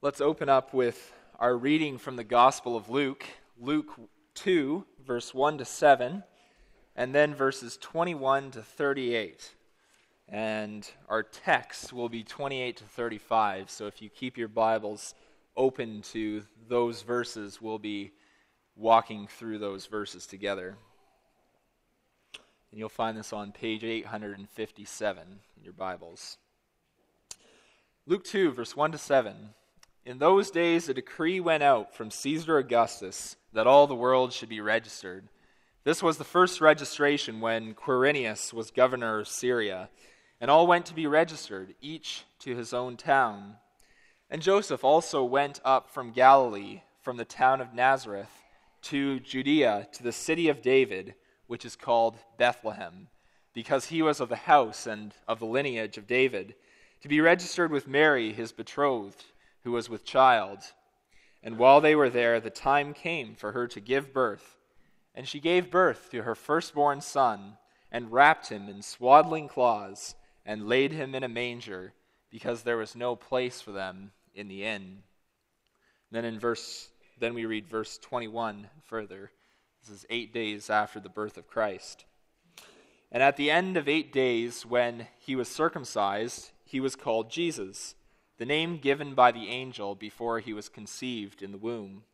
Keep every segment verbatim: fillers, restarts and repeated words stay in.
Let's open up with our reading from the Gospel of Luke, Luke two, verse one to seven, and then verses twenty-one to thirty-eight. And our text will be twenty-eight to thirty-five, so if you keep your Bibles open to those verses, we'll be walking through those verses together. And you'll find this on page eight fifty-seven in your Bibles. Luke two, verse one to seven. In those days a decree went out from Caesar Augustus that all the world should be registered. This was the first registration when Quirinius was governor of Syria, and all went to be registered, each to his own town. And Joseph also went up from Galilee, from the town of Nazareth, to Judea, to the city of David, which is called Bethlehem, because he was of the house and of the lineage of David, to be registered with Mary, his betrothed, who was with child. And while they were there, the time came for her to give birth. And she gave birth to her firstborn son, and wrapped him in swaddling cloths, and laid him in a manger, because there was no place for them in the inn. Then in verse, then we read verse twenty-one further. This is eight days after the birth of Christ. And at the end of eight days, when he was circumcised, he was called Jesus, the name given by the angel before he was conceived in the womb.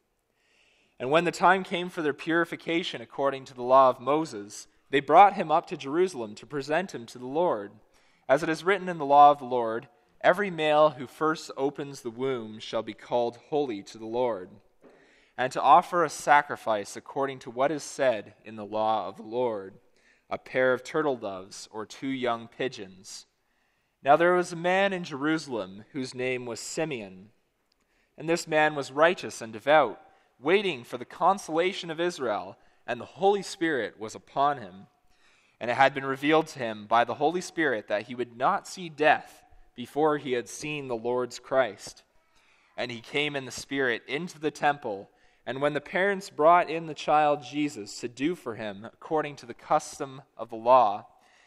And when the time came for their purification according to the law of Moses, they brought him up to Jerusalem to present him to the Lord. As it is written in the law of the Lord, every male who first opens the womb shall be called holy to the Lord, and to offer a sacrifice according to what is said in the law of the Lord, a pair of turtle doves or two young pigeons. Now there was a man in Jerusalem whose name was Simeon, and this man was righteous and devout, waiting for the consolation of Israel, and the Holy Spirit was upon him. And it had been revealed to him by the Holy Spirit that he would not see death before he had seen the Lord's Christ. And he came in the Spirit into the temple, and when the parents brought in the child Jesus to do for him according to the custom of the law,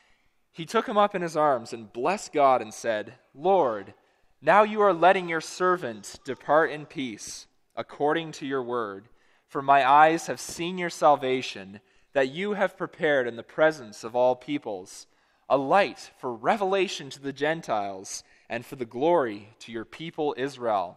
he took him up in his arms and blessed God and said, Lord, now you are letting your servant depart in peace, according to your word. For my eyes have seen your salvation, that you have prepared in the presence of all peoples, a light for revelation to the Gentiles, and for the glory to your people Israel.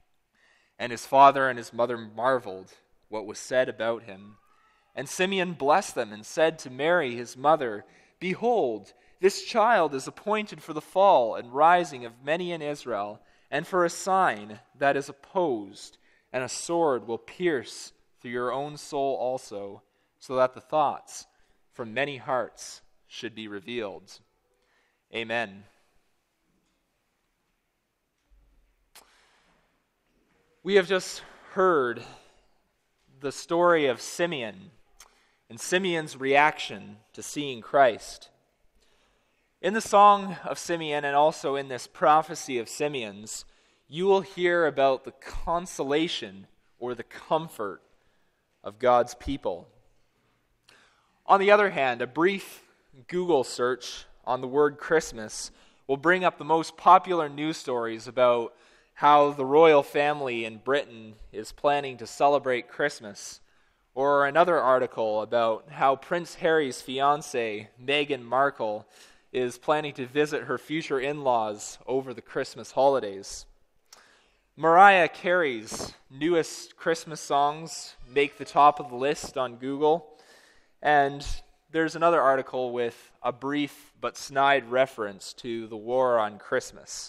And his father and his mother marveled what was said about him. And Simeon blessed them and said to Mary his mother, Behold, this child is appointed for the fall and rising of many in Israel, and for a sign that is opposed, and a sword will pierce through your own soul also, so that the thoughts from many hearts should be revealed. Amen. We have just heard the story of Simeon and Simeon's reaction to seeing Christ. In the song of Simeon and also in this prophecy of Simeon's, you will hear about the consolation or the comfort of God's people. On the other hand, a brief Google search on the word Christmas will bring up the most popular news stories about how the royal family in Britain is planning to celebrate Christmas, or another article about how Prince Harry's fiancée, Meghan Markle, is planning to visit her future in-laws over the Christmas holidays. Mariah Carey's newest Christmas songs make the top of the list on Google, and there's another article with a brief but snide reference to the war on Christmas.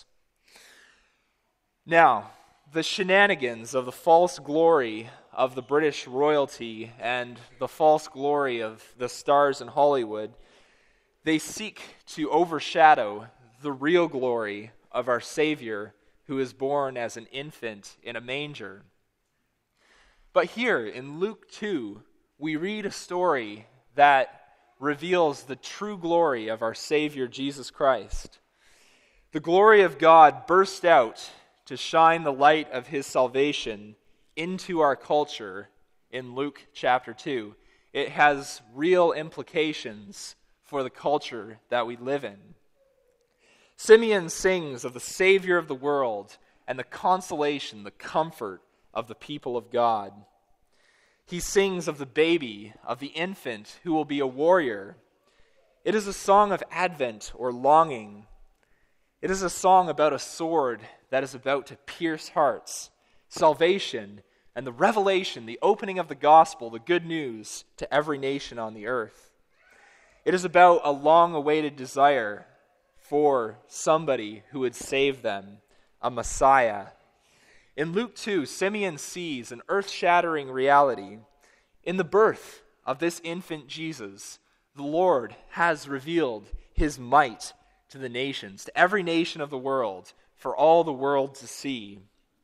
Now, the shenanigans of the false glory of the British royalty and the false glory of the stars in Hollywood, they seek to overshadow the real glory of our Savior, who is born as an infant in a manger. But here in Luke two, we read a story that reveals the true glory of our Savior Jesus Christ. The glory of God burst out to shine the light of his salvation into our culture in Luke chapter two. It has real implications for the culture that we live in. Simeon sings of the Savior of the world and the consolation, the comfort of the people of God. He sings of the baby, of the infant who will be a warrior. It is a song of advent or longing. It is a song about a sword that is about to pierce hearts, salvation, and the revelation, the opening of the gospel, the good news to every nation on the earth. It is about a long-awaited desire for somebody who would save them, a Messiah. In Luke two, Simeon sees an earth-shattering reality. In the birth of this infant Jesus, the Lord has revealed his might to the nations, to every nation of the world, for all the world to see.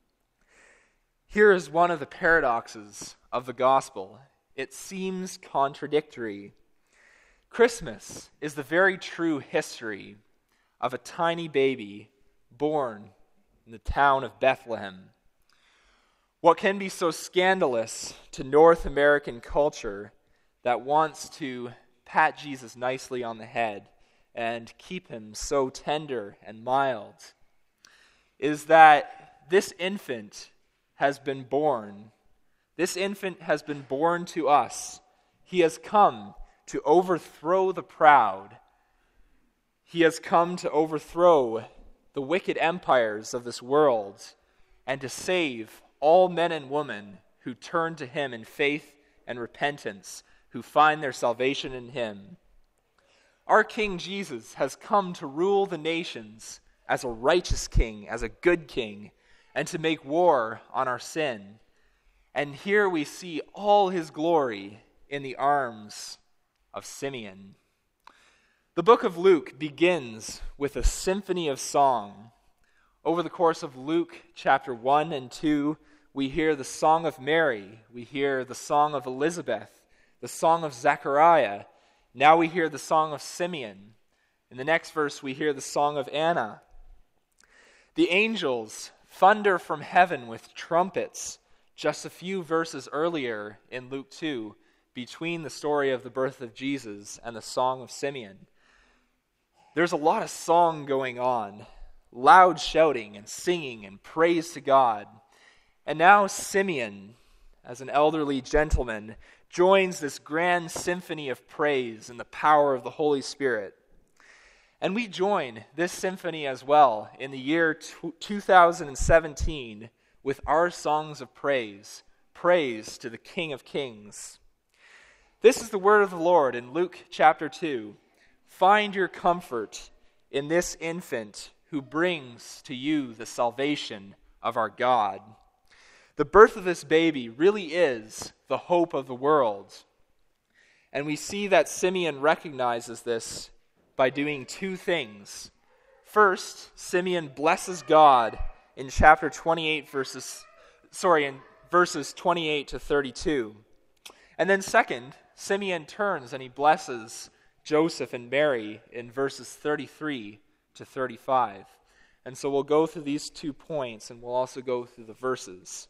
Here is one of the paradoxes of the gospel. It seems contradictory. Christmas is the very true history of a tiny baby born in the town of Bethlehem. What can be so scandalous to North American culture that wants to pat Jesus nicely on the head and keep him so tender and mild is that this infant has been born. This infant has been born to us. He has come to overthrow the proud. He has come to overthrow the wicked empires of this world and to save all men and women who turn to him in faith and repentance, who find their salvation in him. Our King Jesus has come to rule the nations as a righteous king, as a good king, and to make war on our sin. And here we see all his glory in the arms of Simeon. The book of Luke begins with a symphony of song. Over the course of Luke chapter one and two, we hear the song of Mary, we hear the song of Elizabeth, the song of Zechariah. Now we hear the song of Simeon. In the next verse, we hear the song of Anna. The angels thunder from heaven with trumpets, just a few verses earlier in Luke two, between the story of the birth of Jesus and the song of Simeon. There's a lot of song going on, loud shouting and singing and praise to God. And now Simeon, as an elderly gentleman, joins this grand symphony of praise in the power of the Holy Spirit. And we join this symphony as well in the year two thousand seventeen with our songs of praise, praise to the King of Kings. This is the word of the Lord in Luke chapter two. Find your comfort in this infant who brings to you the salvation of our God. The birth of this baby really is the hope of the world. And we see that Simeon recognizes this by doing two things. First, Simeon blesses God in chapter twenty-eight verses sorry, in verses twenty-eight to thirty-two. And then second, Simeon turns and he blesses Joseph and Mary in verses thirty-three to thirty-five. And so we'll go through these two points and we'll also go through the verses.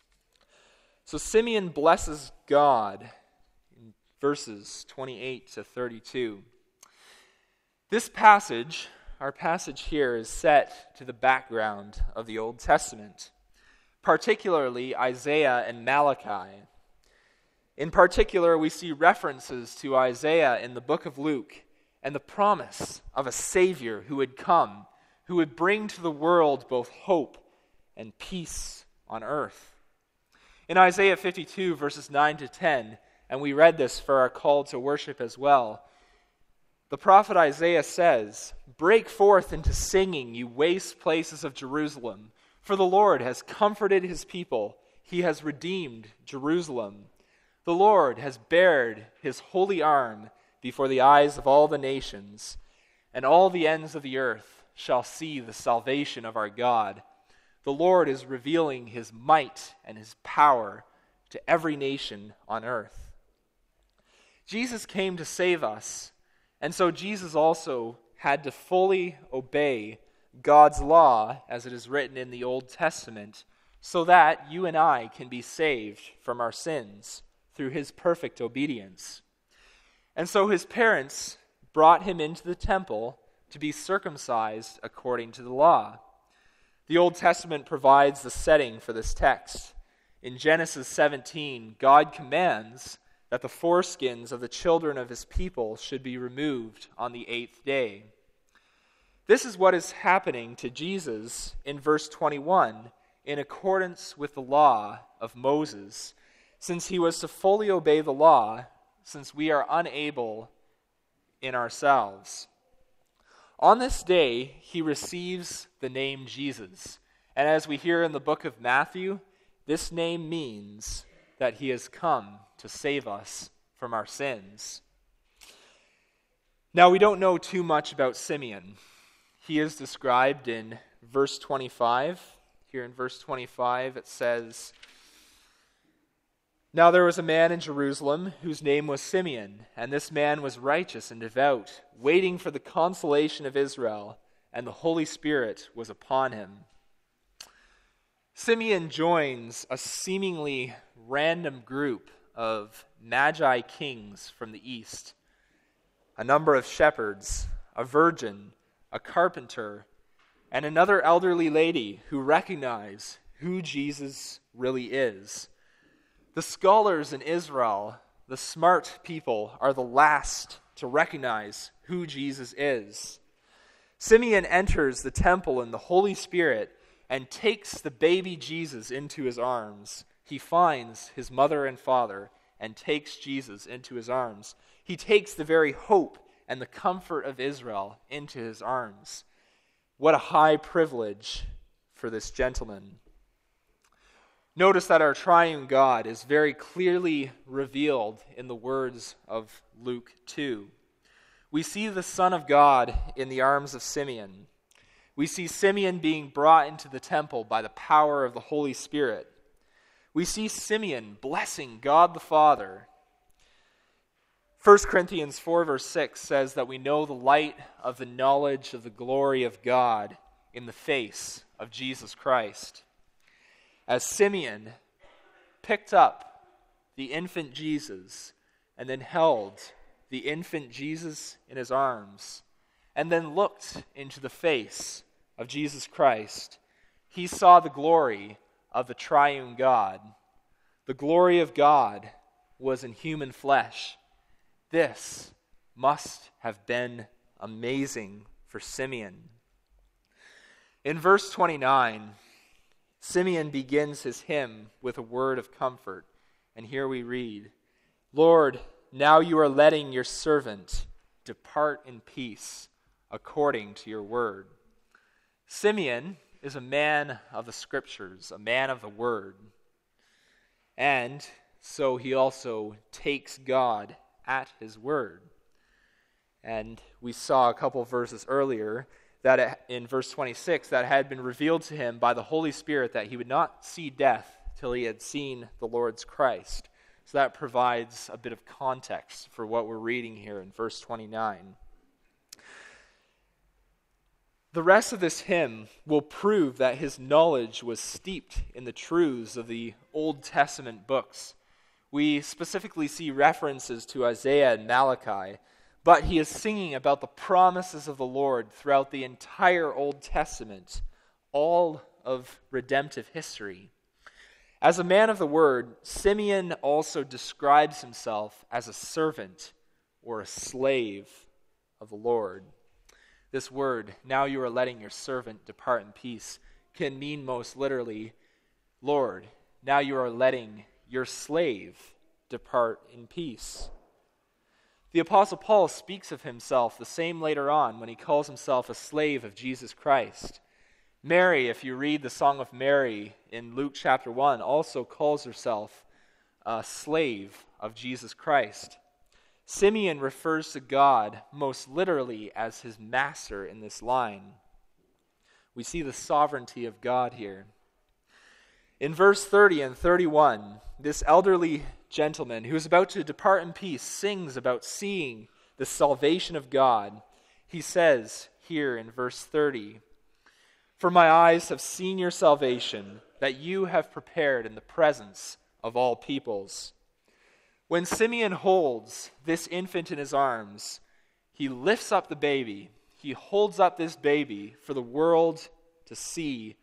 So Simeon blesses God in verses twenty-eight to thirty-two. This passage, our passage here, is set to the background of the Old Testament, particularly Isaiah and Malachi. In particular, we see references to Isaiah in the book of Luke and the promise of a Savior who would come, who would bring to the world both hope and peace on earth. In Isaiah fifty-two, verses nine to ten, and we read this for our call to worship as well, the prophet Isaiah says, "Break forth into singing, you waste places of Jerusalem, for the Lord has comforted his people. He has redeemed Jerusalem. The Lord has bared his holy arm before the eyes of all the nations, and all the ends of the earth shall see the salvation of our God. The Lord is revealing his might and his power to every nation on earth." Jesus came to save us, and so Jesus also had to fully obey God's law as it is written in the Old Testament, so that you and I can be saved from our sins through his perfect obedience. And so his parents brought him into the temple to be circumcised according to the law. The Old Testament provides the setting for this text. In Genesis seventeen, God commands that the foreskins of the children of his people should be removed on the eighth day. This is what is happening to Jesus in verse twenty-one, in accordance with the law of Moses, since he was to fully obey the law, since we are unable in ourselves. On this day, he receives the name Jesus. And as we hear in the book of Matthew, this name means that he has come to save us from our sins. Now, we don't know too much about Simeon. He is described in verse twenty-five. Here in verse twenty-five, it says, "Now there was a man in Jerusalem whose name was Simeon, and this man was righteous and devout, waiting for the consolation of Israel, and the Holy Spirit was upon him." Simeon joins a seemingly random group of magi kings from the east, a number of shepherds, a virgin, a carpenter, and another elderly lady who recognize who Jesus really is. The scholars in Israel, the smart people, are the last to recognize who Jesus is. Simeon enters the temple in the Holy Spirit and takes the baby Jesus into his arms. He finds his mother and father and takes Jesus into his arms. He takes the very hope and the comfort of Israel into his arms. What a high privilege for this gentleman. Notice that our triune God is very clearly revealed in the words of Luke two. We see the Son of God in the arms of Simeon. We see Simeon being brought into the temple by the power of the Holy Spirit. We see Simeon blessing God the Father. First Corinthians four verse six says that we know the light of the knowledge of the glory of God in the face of Jesus Christ. As Simeon picked up the infant Jesus and then held the infant Jesus in his arms and then looked into the face of Jesus Christ, he saw the glory of the triune God. The glory of God was in human flesh. This must have been amazing for Simeon. In verse twenty-nine, Simeon begins his hymn with a word of comfort. And here we read, "Lord, now you are letting your servant depart in peace according to your word." Simeon is a man of the Scriptures, a man of the Word. And so he also takes God at his word. And we saw a couple verses earlier that in verse twenty-six that had been revealed to him by the Holy Spirit that he would not see death till he had seen the Lord's Christ. So that provides a bit of context for what we're reading here in verse twenty-nine. The rest of this hymn will prove that his knowledge was steeped in the truths of the Old Testament books. We specifically see references to Isaiah and Malachi, but he is singing about the promises of the Lord throughout the entire Old Testament, all of redemptive history. As a man of the Word, Simeon also describes himself as a servant or a slave of the Lord. This word, "now you are letting your servant depart in peace," can mean most literally, "Lord, now you are letting your slave depart in peace." The Apostle Paul speaks of himself the same later on when he calls himself a slave of Jesus Christ. Mary, if you read the Song of Mary in Luke chapter one, also calls herself a slave of Jesus Christ. Simeon refers to God most literally as his master in this line. We see the sovereignty of God here. In verse thirty and thirty-one, this elderly gentleman who is about to depart in peace sings about seeing the salvation of God. He says here in verse thirty, "For my eyes have seen your salvation, that you have prepared in the presence of all peoples." When Simeon holds this infant in his arms, he lifts up the baby. He holds up this baby for the world to see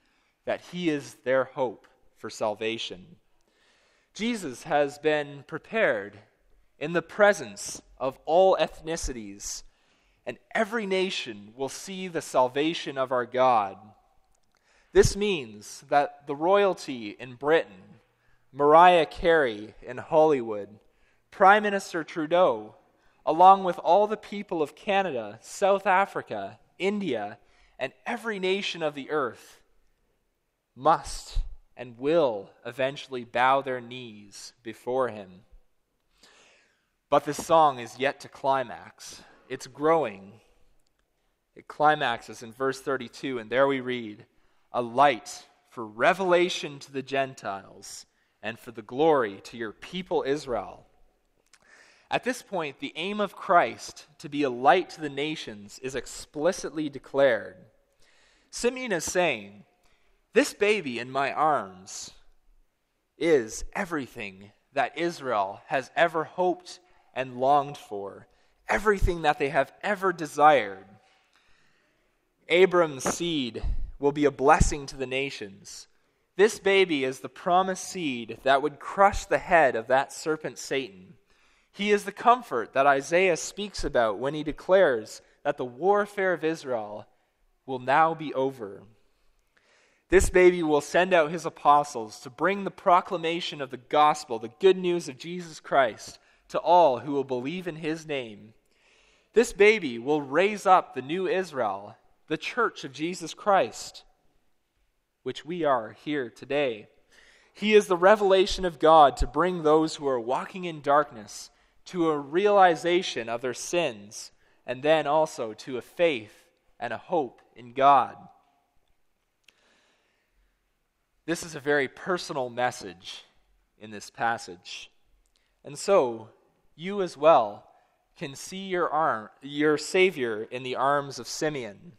that he is their hope for salvation. Jesus has been prepared in the presence of all ethnicities, and every nation will see the salvation of our God. This means that the royalty in Britain, Mariah Carey in Hollywood, Prime Minister Trudeau, along with all the people of Canada, South Africa, India, and every nation of the earth, must and will eventually bow their knees before him. But this song is yet to climax. It's growing. It climaxes in verse thirty-two, and there we read, "A light for revelation to the Gentiles and for the glory to your people Israel." At this point, the aim of Christ to be a light to the nations is explicitly declared. Simeon is saying, this baby in my arms is everything that Israel has ever hoped and longed for, everything that they have ever desired. Abram's seed will be a blessing to the nations. This baby is the promised seed that would crush the head of that serpent Satan. He is the comfort that Isaiah speaks about when he declares that the warfare of Israel will now be over. This baby will send out his apostles to bring the proclamation of the gospel, the good news of Jesus Christ, to all who will believe in his name. This baby will raise up the new Israel, the church of Jesus Christ, which we are here today. He is the revelation of God to bring those who are walking in darkness to a realization of their sins, and then also to a faith and a hope in God. This is a very personal message in this passage. And so, you as well can see your arm, your Savior in the arms of Simeon.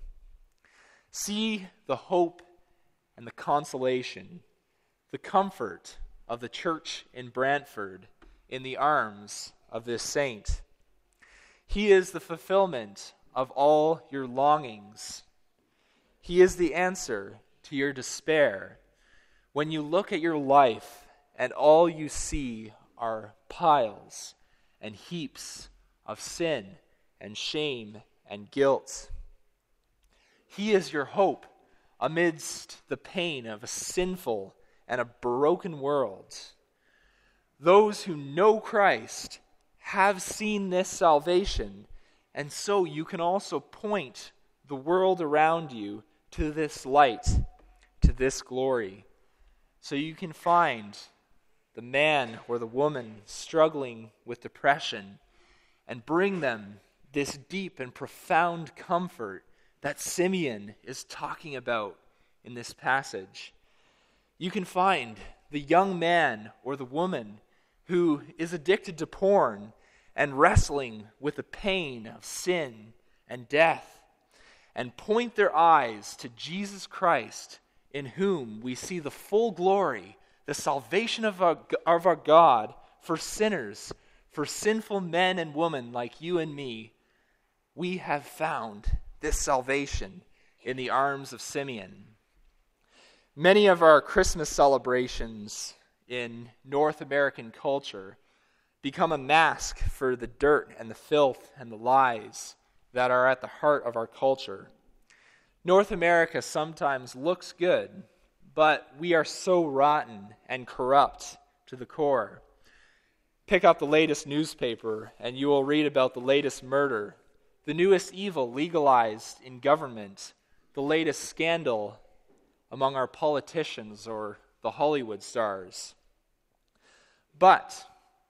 See the hope and the consolation, the comfort of the church in Brantford in the arms of this saint. He is the fulfillment of all your longings. He is the answer to your despair. When you look at your life and all you see are piles and heaps of sin and shame and guilt. He is your hope amidst the pain of a sinful and a broken world. Those who know Christ have seen this salvation, and so you can also point the world around you to this light, to this glory. So you can find the man or the woman struggling with depression and bring them this deep and profound comfort that Simeon is talking about in this passage. You can find the young man or the woman who is addicted to porn and wrestling with the pain of sin and death, and point their eyes to Jesus Christ, in whom we see the full glory, the salvation of our, of our God for sinners, for sinful men and women like you and me. We have found this salvation in the arms of Simeon. Many of our Christmas celebrations in North American culture become a mask for the dirt and the filth and the lies that are at the heart of our culture. North America sometimes looks good, but we are so rotten and corrupt to the core. Pick up the latest newspaper and you will read about the latest murder, the newest evil legalized in government, the latest scandal among our politicians or the Hollywood stars. But,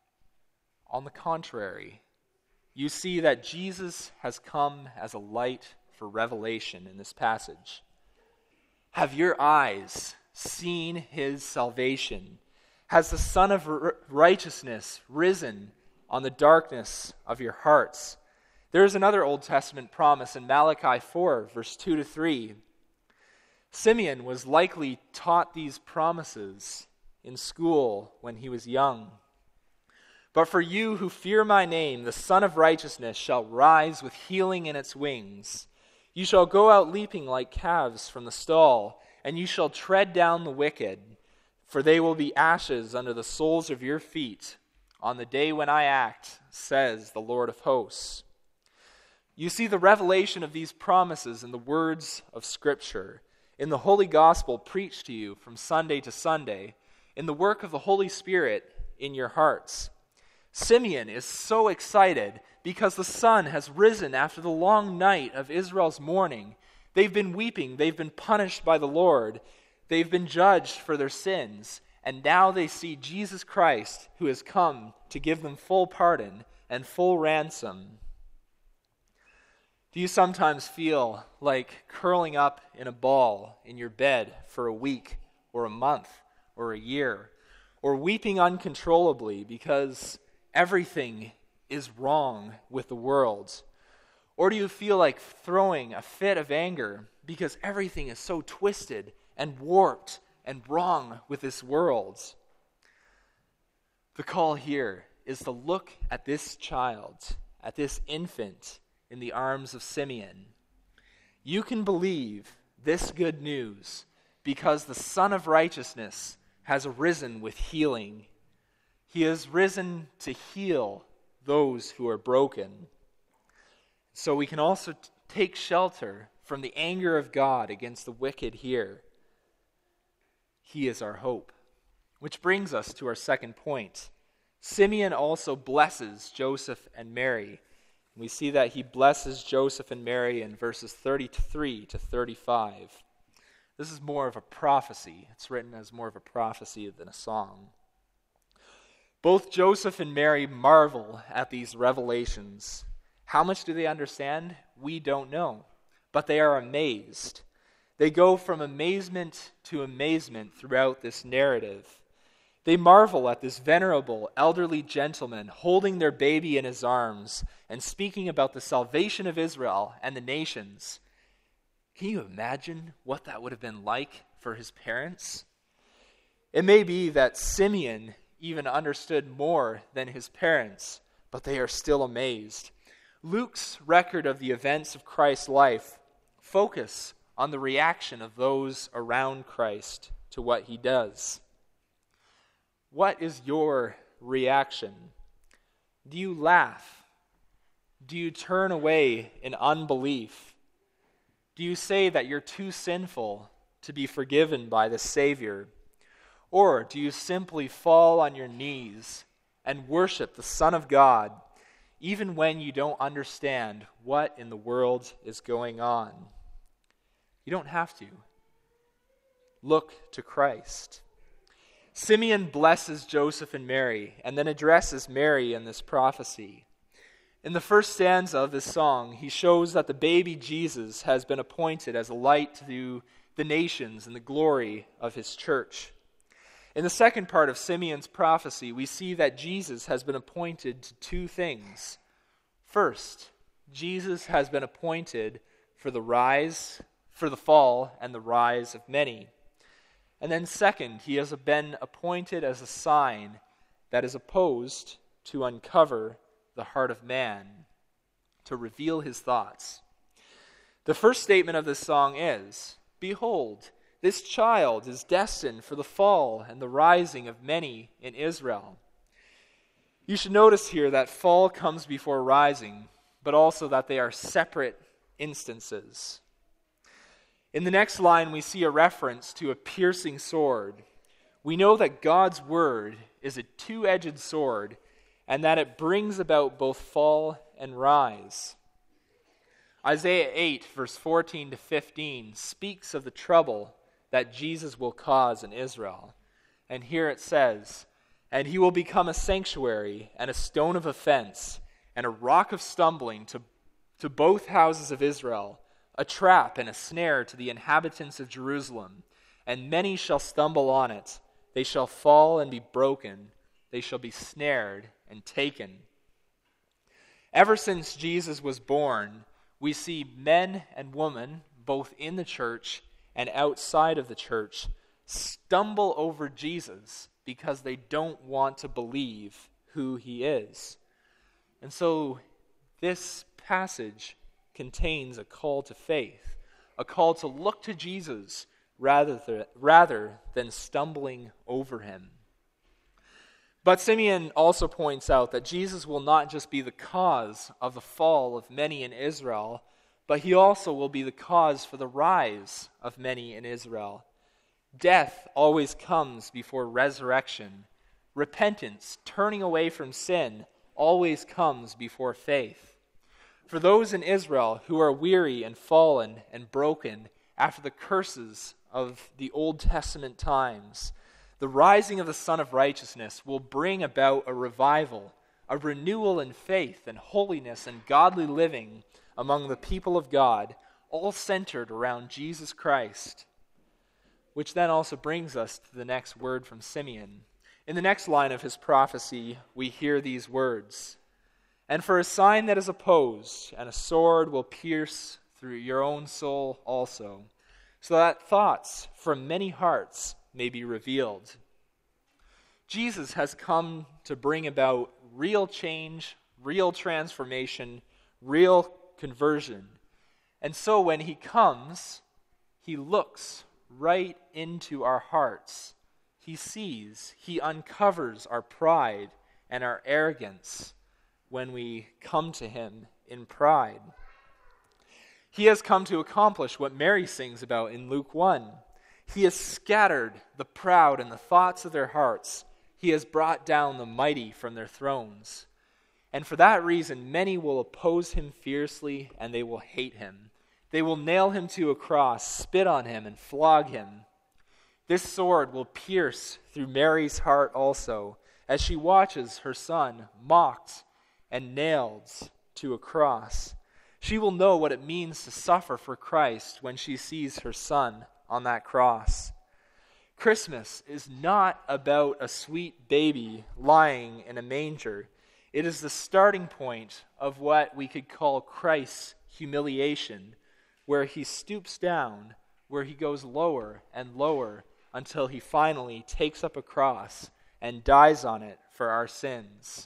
on the contrary, you see that Jesus has come as a light for revelation in this passage. Have your eyes seen his salvation? Has the Son of Righteousness risen on the darkness of your hearts? There is another Old Testament promise in Malachi four, verse two to three. Simeon was likely taught these promises in school when he was young. But for you who fear my name, the Son of Righteousness shall rise with healing in its wings. You shall go out leaping like calves from the stall, and you shall tread down the wicked, for they will be ashes under the soles of your feet on the day when I act, says the Lord of hosts. You see the revelation of these promises in the words of Scripture, in the Holy Gospel preached to you from Sunday to Sunday, in the work of the Holy Spirit in your hearts. Simeon is so excited because the sun has risen after the long night of Israel's mourning. They've been weeping, they've been punished by the Lord, they've been judged for their sins, and now they see Jesus Christ, who has come to give them full pardon and full ransom. Do you sometimes feel like curling up in a ball in your bed for a week or a month or a year, or weeping uncontrollably because everything is wrong with the world? Or do you feel like throwing a fit of anger because everything is so twisted and warped and wrong with this world? The call here is to look at this child, at this infant in the arms of Simeon. You can believe this good news because the Son of Righteousness has arisen with healing. He has risen to heal those who are broken. So we can also t- take shelter from the anger of God against the wicked here. He is our hope. Which brings us to our second point. Simeon also blesses Joseph and Mary. We see that he blesses Joseph and Mary in verses thirty-three to thirty-five. This is more of a prophecy. It's written as more of a prophecy than a song. Both Joseph and Mary marvel at these revelations. How much do they understand? We don't know. But they are amazed. They go from amazement to amazement throughout this narrative. They marvel at this venerable, elderly gentleman holding their baby in his arms and speaking about the salvation of Israel and the nations. Can you imagine what that would have been like for his parents? It may be that Simeon even understood more than his parents, but they are still amazed. Luke's record of the events of Christ's life focus on the reaction of those around Christ to what he does. What is your reaction? Do you laugh? Do you turn away in unbelief? Do you say that you're too sinful to be forgiven by the Savior? Or do you simply fall on your knees and worship the Son of God, even when you don't understand what in the world is going on? You don't have to. Look to Christ. Simeon blesses Joseph and Mary and then addresses Mary in this prophecy. In the first stanza of this song, he shows that the baby Jesus has been appointed as a light to the nations and the glory of his church. In the second part of Simeon's prophecy, we see that Jesus has been appointed to two things. First, Jesus has been appointed for the rise, for the fall, and the rise of many. And then second, he has been appointed as a sign that is opposed to uncover the heart of man, to reveal his thoughts. The first statement of this song is, "Behold, this child is destined for the fall and the rising of many in Israel." You should notice here that fall comes before rising, but also that they are separate instances. In the next line, we see a reference to a piercing sword. We know that God's word is a two-edged sword and that it brings about both fall and rise. Isaiah eight, verse fourteen to fifteen, speaks of the trouble that Jesus will cause in Israel. And here it says, "And he will become a sanctuary and a stone of offense and a rock of stumbling to, to both houses of Israel, a trap and a snare to the inhabitants of Jerusalem. And many shall stumble on it. They shall fall and be broken. They shall be snared and taken." Ever since Jesus was born, we see men and women, both in the church and outside of the church, stumble over Jesus because they don't want to believe who he is. And so this passage contains a call to faith, a call to look to Jesus, rather, th- rather than stumbling over him. But Simeon also points out that Jesus will not just be the cause of the fall of many in Israel, but he also will be the cause for the rise of many in Israel. Death always comes before resurrection. Repentance, turning away from sin, always comes before faith. For those in Israel who are weary and fallen and broken after the curses of the Old Testament times, the rising of the Son of Righteousness will bring about a revival, a renewal in faith and holiness and godly living among the people of God, all centered around Jesus Christ. Which then also brings us to the next word from Simeon. In the next line of his prophecy, we hear these words, "And for a sign that is opposed, and a sword will pierce through your own soul also, so that thoughts from many hearts may be revealed." Jesus has come to bring about real change, real transformation, real conversion. And so when he comes, he looks right into our hearts. He sees, he uncovers our pride and our arrogance when we come to him in pride. He has come to accomplish what Mary sings about in Luke one. He has scattered the proud in the thoughts of their hearts. He has brought down the mighty from their thrones. And for that reason, many will oppose him fiercely, and they will hate him. They will nail him to a cross, spit on him, and flog him. This sword will pierce through Mary's heart also, as she watches her son mocked and nailed to a cross. She will know what it means to suffer for Christ when she sees her son on that cross. Christmas is not about a sweet baby lying in a manger. It is the starting point of what we could call Christ's humiliation, where he stoops down, where he goes lower and lower until he finally takes up a cross and dies on it for our sins.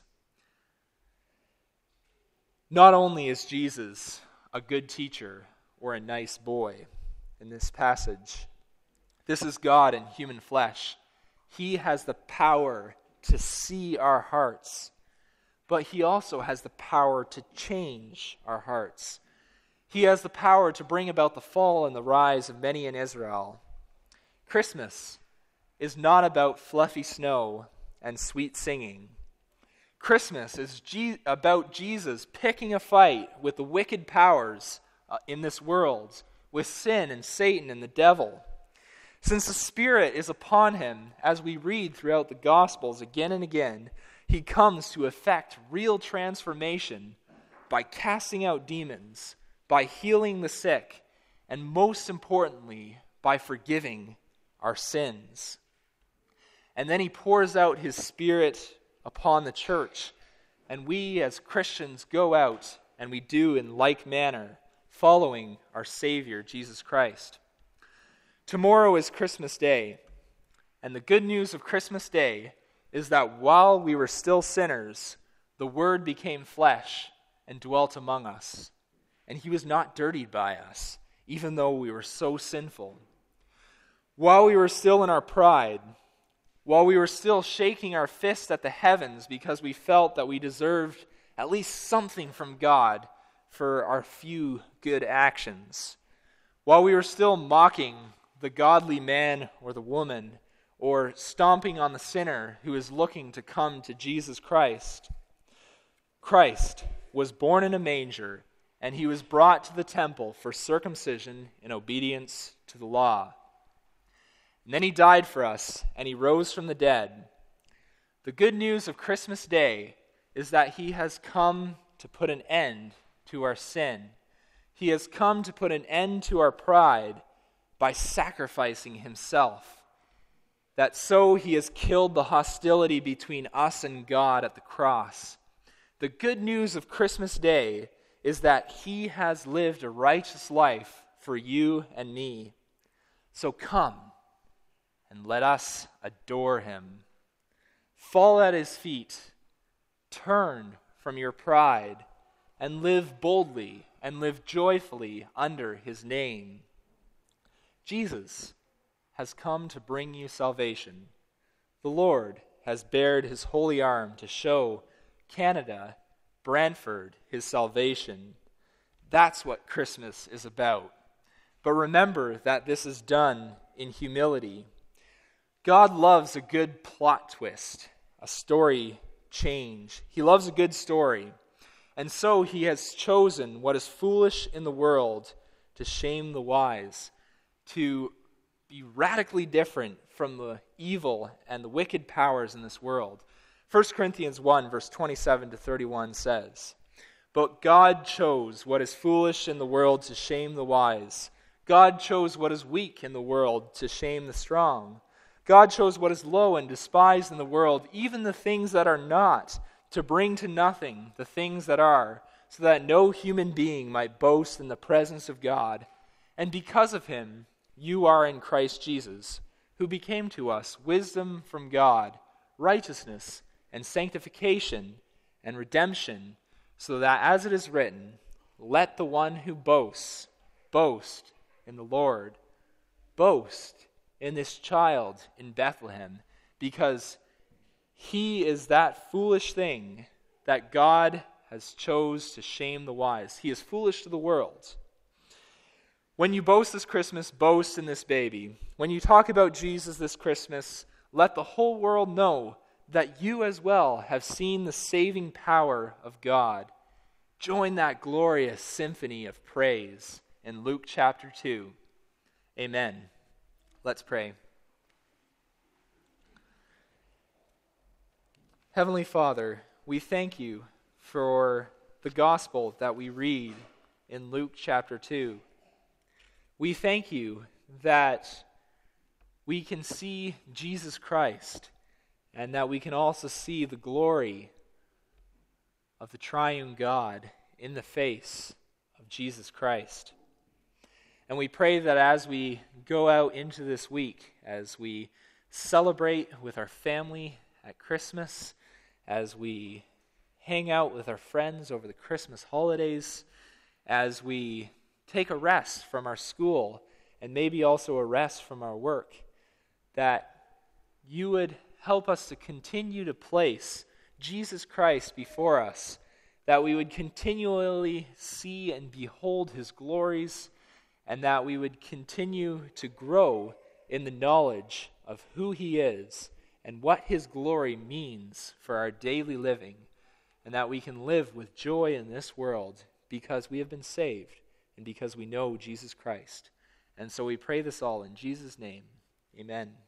Not only is Jesus a good teacher or a nice boy in this passage, this is God in human flesh. He has the power to see our hearts, but he also has the power to change our hearts. He has the power to bring about the fall and the rise of many in Israel. Christmas is not about fluffy snow and sweet singing. Christmas is Je- about Jesus picking a fight with the wicked powers uh, in this world, with sin and Satan and the devil. Since the Spirit is upon him, as we read throughout the Gospels again and again, he comes to effect real transformation by casting out demons, by healing the sick, and most importantly, by forgiving our sins. And then he pours out his Spirit upon the church, and we as Christians go out and we do in like manner, following our Savior, Jesus Christ. Tomorrow is Christmas Day, and the good news of Christmas Day is that while we were still sinners, the Word became flesh and dwelt among us. And he was not dirtied by us, even though we were so sinful. While we were still in our pride, while we were still shaking our fist at the heavens because we felt that we deserved at least something from God for our few good actions, while we were still mocking the godly man or the woman, or stomping on the sinner who is looking to come to Jesus Christ, Christ was born in a manger, and he was brought to the temple for circumcision in obedience to the law. And then he died for us, and he rose from the dead. The good news of Christmas Day is that he has come to put an end to our sin. He has come to put an end to our pride by sacrificing himself. That so he has killed the hostility between us and God at the cross. The good news of Christmas Day is that he has lived a righteous life for you and me. So come and let us adore him. Fall at his feet, turn from your pride, and live boldly and live joyfully under his name. Jesus has come to bring you salvation. The Lord has bared his holy arm to show Canada, Brantford, his salvation. That's what Christmas is about. But remember that this is done in humility. God loves a good plot twist, a story change. He loves a good story. And so he has chosen what is foolish in the world to shame the wise, to be radically different from the evil and the wicked powers in this world. First Corinthians one, verse twenty-seven to thirty-one says, "But God chose what is foolish in the world to shame the wise. God chose what is weak in the world to shame the strong. God chose what is low and despised in the world, even the things that are not, to bring to nothing the things that are, so that no human being might boast in the presence of God. And because of him, you are in Christ Jesus, who became to us wisdom from God, righteousness and sanctification and redemption, so that as it is written, let the one who boasts boast in the Lord. Boast in this child in Bethlehem, because he is that foolish thing that God has chose to shame the wise. He is foolish to the world. When you boast this Christmas, boast in this baby. When you talk about Jesus this Christmas, let the whole world know that you as well have seen the saving power of God. Join that glorious symphony of praise in Luke chapter two. Amen. Let's pray. Heavenly Father, we thank you for the gospel that we read in Luke chapter two. We thank you that we can see Jesus Christ and that we can also see the glory of the triune God in the face of Jesus Christ. And we pray that as we go out into this week, as we celebrate with our family at Christmas, as we hang out with our friends over the Christmas holidays, as we take a rest from our school and maybe also a rest from our work, that you would help us to continue to place Jesus Christ before us, that we would continually see and behold his glories, and that we would continue to grow in the knowledge of who he is and what his glory means for our daily living, and that we can live with joy in this world because we have been saved and because we know Jesus Christ. And so we pray this all in Jesus' name. Amen.